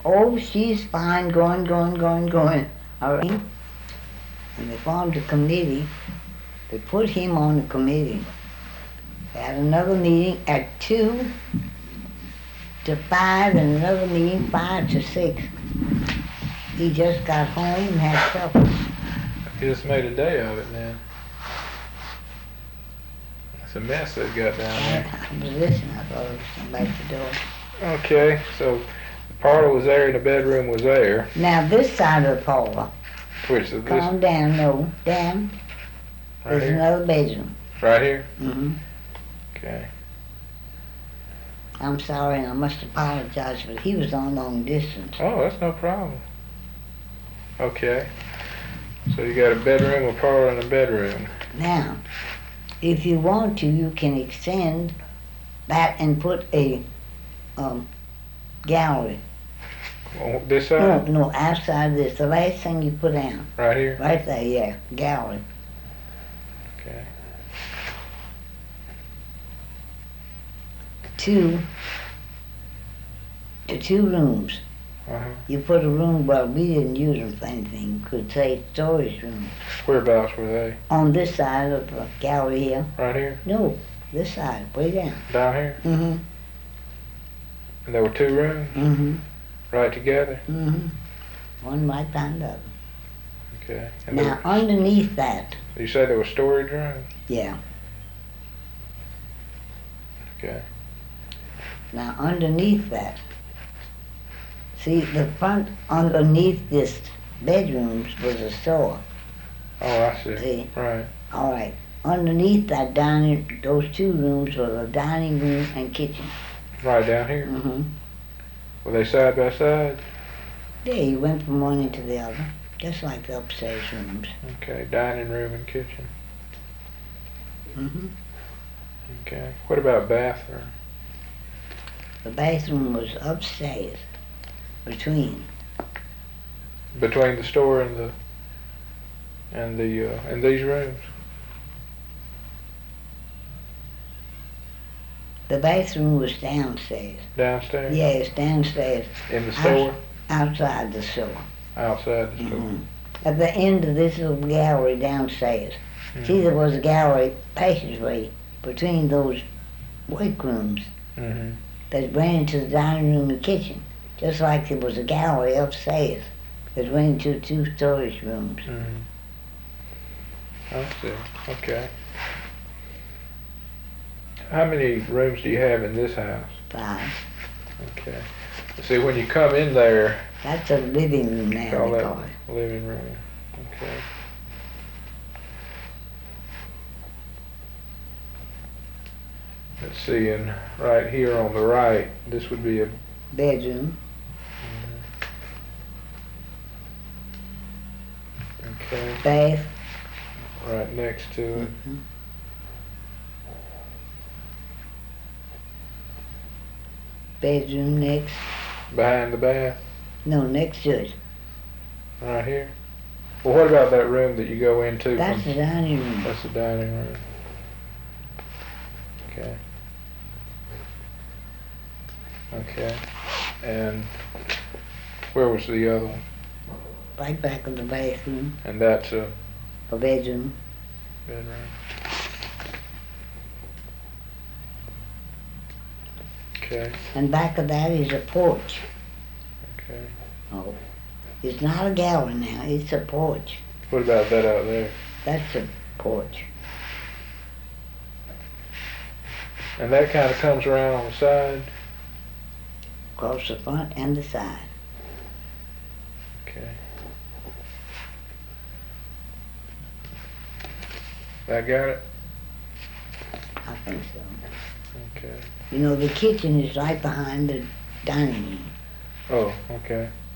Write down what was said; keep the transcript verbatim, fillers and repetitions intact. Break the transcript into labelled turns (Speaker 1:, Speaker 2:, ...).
Speaker 1: Oh, she's fine, going, going, going, going. All right. And they formed a committee. They put him on the committee. They had another meeting at two to five and another meeting five to six. He just got home and had supper.
Speaker 2: He just made a day of it then. It's a mess they've got down there.
Speaker 1: I was listening, I thought it was somebody at the door.
Speaker 2: Okay, so the parlor was there and the bedroom was there.
Speaker 1: Now this side of the parlor,
Speaker 2: Which is this?
Speaker 1: calm down, no, down.
Speaker 2: Right
Speaker 1: There's
Speaker 2: here?
Speaker 1: another bedroom.
Speaker 2: Right here?
Speaker 1: Mm-hmm.
Speaker 2: Okay.
Speaker 1: I'm sorry, and I must apologize, but he was on long distance.
Speaker 2: Oh, that's no problem. Okay. So you got a bedroom, a parlor, and a bedroom.
Speaker 1: Now, if you want to, you can extend that and put a um, gallery.
Speaker 2: On this
Speaker 1: No,
Speaker 2: side?
Speaker 1: no, outside this, the last thing you put down.
Speaker 2: Right here?
Speaker 1: Right there, yeah, gallery.
Speaker 2: Okay.
Speaker 1: Two, the two rooms.
Speaker 2: Uh-huh.
Speaker 1: You put a room, well, we didn't use them for anything, you could say storage room.
Speaker 2: Whereabouts were they?
Speaker 1: On this side of the gallery here.
Speaker 2: Right here?
Speaker 1: No, this side, way down.
Speaker 2: Down here?
Speaker 1: Mm-hmm,
Speaker 2: And there were two rooms
Speaker 1: mm-hmm,
Speaker 2: right together?
Speaker 1: mm-hmm. One right behind the other.
Speaker 2: Okay. And
Speaker 1: Now,
Speaker 2: there,
Speaker 1: underneath that,
Speaker 2: you say there were storage rooms?
Speaker 1: yeah,
Speaker 2: Okay.
Speaker 1: now underneath that, see, the front underneath this bedrooms was a store.
Speaker 2: Oh, I see.
Speaker 1: See?
Speaker 2: Right.
Speaker 1: All right, underneath that dining, those two rooms were the dining room and kitchen.
Speaker 2: Right down here?
Speaker 1: Mm-hmm.
Speaker 2: Were they side by side?
Speaker 1: Yeah, you went from one into the other, just like the upstairs rooms.
Speaker 2: Okay. Dining room and kitchen.
Speaker 1: Mm-hmm.
Speaker 2: Okay. What about bathroom?
Speaker 1: The bathroom was upstairs, between.
Speaker 2: Between the store and the and the uh, and these rooms?
Speaker 1: The bathroom was downstairs.
Speaker 2: Downstairs?
Speaker 1: Yes, downstairs,
Speaker 2: In the store?
Speaker 1: outside the store.
Speaker 2: Outside the store?
Speaker 1: Mhm. At the end of this little gallery downstairs.
Speaker 2: Mhm.
Speaker 1: See, there was a gallery passageway between those workrooms
Speaker 2: Mm-hmm.
Speaker 1: that ran into the dining room and kitchen, just like there was a gallery upstairs that ran into two storage rooms.
Speaker 2: Mm-hmm. I see. Okay. How many rooms do you have in this house?
Speaker 1: Five.
Speaker 2: Okay. See, when you come in there,
Speaker 1: That's a living room now,
Speaker 2: call
Speaker 1: they
Speaker 2: that
Speaker 1: call it.
Speaker 2: living room. Okay. Let's see, and right here on the right, this would be a
Speaker 1: Bedroom.
Speaker 2: okay,
Speaker 1: Bath.
Speaker 2: right next to it.
Speaker 1: Mhm. Bedroom next.
Speaker 2: Behind the bath,
Speaker 1: No, next to it.
Speaker 2: right here. Well, what about that room that you go into?
Speaker 1: That's
Speaker 2: from,
Speaker 1: the dining room.
Speaker 2: that's the dining room. Okay. Okay. And where was the other one?
Speaker 1: Right back of the bathroom.
Speaker 2: And that's a
Speaker 1: A bedroom.
Speaker 2: bedroom. Okay.
Speaker 1: And back of that is a porch.
Speaker 2: Okay.
Speaker 1: Oh. It's not a gallery now, it's a porch.
Speaker 2: What about that out there?
Speaker 1: That's a porch.
Speaker 2: And that kind of comes around on the side.
Speaker 1: Across the front and the side.
Speaker 2: Okay. That got it?
Speaker 1: I think so.
Speaker 2: Okay.
Speaker 1: You know, the kitchen is right behind the dining room.
Speaker 2: Oh, okay.